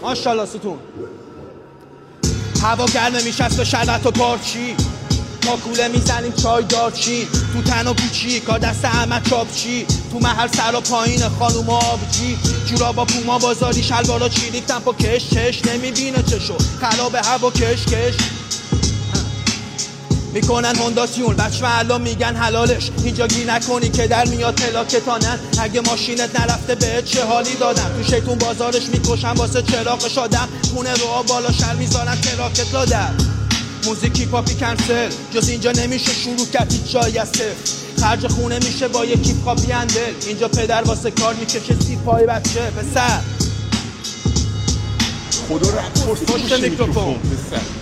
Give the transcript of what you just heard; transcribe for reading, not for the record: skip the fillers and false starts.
ماشاءالله ستون. هوا گرمه میشست به شربت و پارچی، ما کوله میزنیم چای دارچین، تو تن و پیچی کار دست احمد چاپچی، تو محل سر و پایین خانوم آبجی، جورا با پوما بازاری شلوارا چی ریختن پا کش چش، نمیبینه چشو خراب هوا کش کش میکنن هونداسیون. بچه محلا میگن حلالش، اینجا گیر نکنی که در میاد پلاکتانن، اگه ماشینت نرفته بهت چه حالی دادن، تو شیطون بازارش میکشن واسه چراغش آدم، خونه رو بالا شر میذارن تراکت لادر. موزیکی پاپی کنسل، جز اینجا نمیشه شروع کرد هیچ جایی از صفر، خرج خونه میشه با یکی کاپی اندل، اینجا پدر واسه کار میکشه سی پای بچه پسر. خدا رو پشت میکروفون